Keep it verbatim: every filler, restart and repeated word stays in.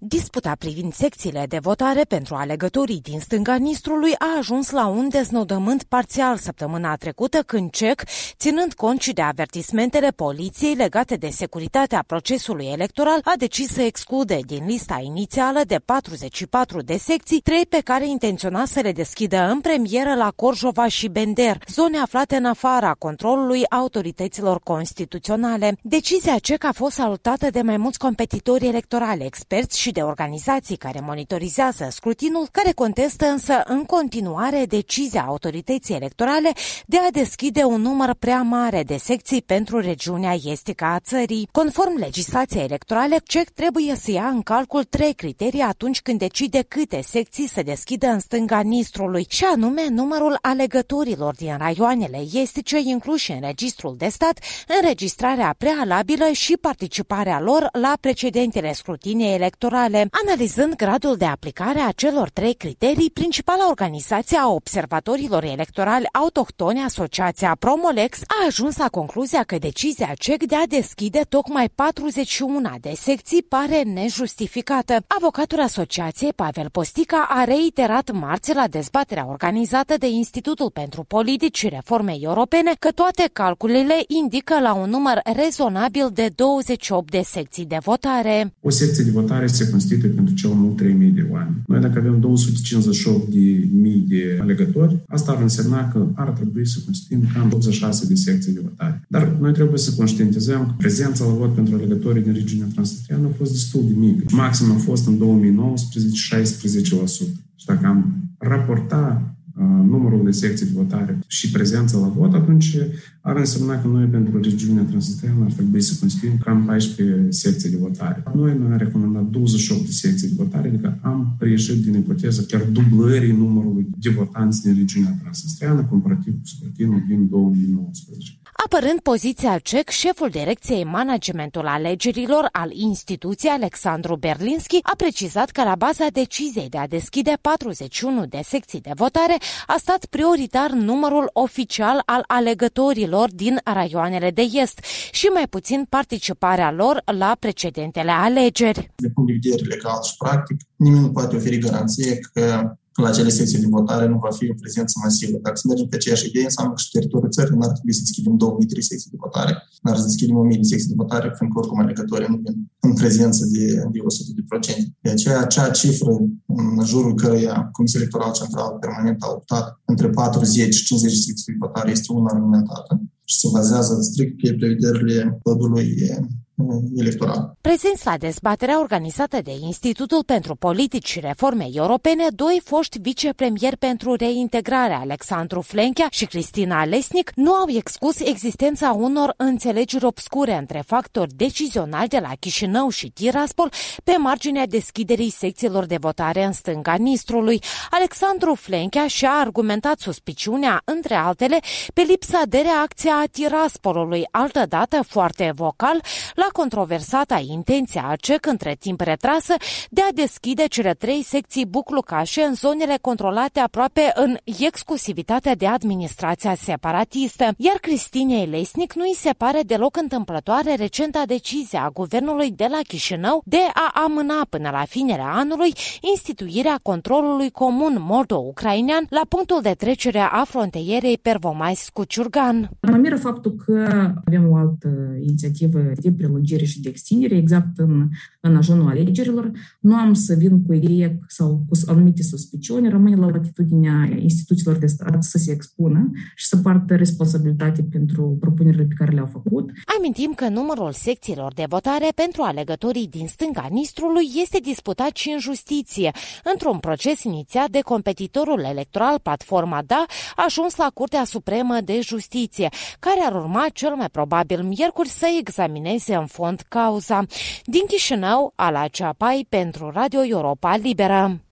Disputa privind secțiile de votare pentru alegătorii din stânga Nistrului a ajuns la un deznodământ parțial săptămâna trecută, când C E C, ținând cont și de avertismentele poliției legate de securitatea procesului electoral, a decis să exclude din lista inițială de patruzeci și patru de secții trei pe care intenționa să le deschidă în premieră la Corjova și Bender, zone aflate în afara controlului autorităților constituționale. Decizia C E C a fost salutată de mai mulți competitori electorali, experți și de organizații care monitorizează scrutinul, care contestă însă în continuare decizia autorității electorale de a deschide un număr prea mare de secții pentru regiunea estică a țării. Conform legislației electorale, C E C trebuie să ia în calcul trei criterii atunci când decide câte secții să deschidă în stânga Nistrului, și anume numărul alegătorilor din raioanele estice incluși în registrul de stat, înregistrarea prealabilă și participarea lor la precedentele scrutinii electorale. Analizând gradul de aplicare a celor trei criterii, principala organizație a observatorilor electorali autohtoni, Asociația Promolex, a ajuns la concluzia că decizia C E C de a deschide tocmai patruzeci și unu de secții pare nejustificată. Avocatul asociației, Pavel Postica, a reiterat marți la dezbaterea organizată de Institutul pentru Politici și Reforme Europene că toate calculele indică la un număr rezonabil de douăzeci și opt de secții de votare. O secție de votare se constituie pentru cel mult trei mii de oameni. Noi, dacă avem două sute cincizeci și opt de mii de alegători, asta ar însemna că ar trebui să constituim cam optzeci și șase de secții de votare. Dar noi trebuie să conștientizăm că prezența la vot pentru alegătorii din regiunea Transnistria a fost destul de mică. Maxim a fost în două mii nouăsprezece șaisprezece la sută. Și dacă am raporta numărul de secții de votare și prezența la vot, atunci ar însemna că noi pentru regiunea Transnistria ar trebui să constituim cam paisprezece secții de votare. Noi ne-am recomandat douăzeci și opt de secții de votare, adică am reieșit din ipoteză chiar dublării numărului de votanți din regiunea Transnistria comparativ cu scrutinul din două mii nouăsprezece. Apărând poziția C E C, șeful direcției managementul alegerilor al instituției, Alexandru Berlinski, a precizat că la baza deciziei de a deschide patruzeci și unu de secții de votare a stat prioritar numărul oficial al alegătorilor din raioanele de est și mai puțin participarea lor la precedentele alegeri. De punct de vedere legal și practic, nimeni nu poate oferi garanție că la acele secții de votare nu va fi o prezență masivă. Dacă să mergem pe aceeași idee, înseamnă că și teritoriul țării n-ar trebui să deschidem două mii trei secții de votare, n-ar să deschidem o mie de secții de votare, fiindcă oricum alegătorii nu vin în prezență de, de o sută de procente. De aceea, acea cifră în jurul căreia Comisia Electorală Centrală permanent a optat între patruzeci și cincizeci de secții de votare este una argumentată și se bazează strict pe prevederile codului electoral. Prezenți la dezbaterea organizată de Institutul pentru Politici și Reforme Europene, doi foști vicepremieri pentru reintegrare, Alexandru Flenchea și Cristina Lesnic, nu au exclus existența unor înțelegeri obscure între factori decizionali de la Chișinău și Tiraspol pe marginea deschiderii secțiilor de votare în stânga Nistrului. Alexandru Flenchea și-a argumentat suspiciunea, între altele, pe lipsa de reacție a Tiraspolului, altădată foarte vocal, la controversata intenția a C E C, între timp retrasă, de a deschide cele trei secții buclucașe în zonele controlate aproape în exclusivitatea de administrația separatistă. Iar Cristinei Lesnic nu îi se pare deloc întâmplătoare recenta decizie a guvernului de la Chișinău de a amâna până la finele anului instituirea controlului comun moldo-ucrainean la punctul de trecere a frontierei Pervomaisk-Ciurgan. Mă miră faptul că avem o altă inițiativă de prelungire și de extindere, exact în, în ajunul alegerilor. Nu am să vin cu idee sau cu anumite suspiciuni, rămâne la latitudinea instituțiilor de stat să se expună și să poartă responsabilitate pentru propunerile pe care le-au făcut. Amintim că numărul secțiilor de votare pentru alegătorii din stânga Nistrului este disputat și în justiție, într-un proces inițiat de competitorul electoral Platforma Da, ajuns la Curtea Supremă de Justiție, care ar urma cel mai probabil miercuri să examineze în fond cauza. Din Chișinău, Ala Ceapai pentru Radio Europa Liberă.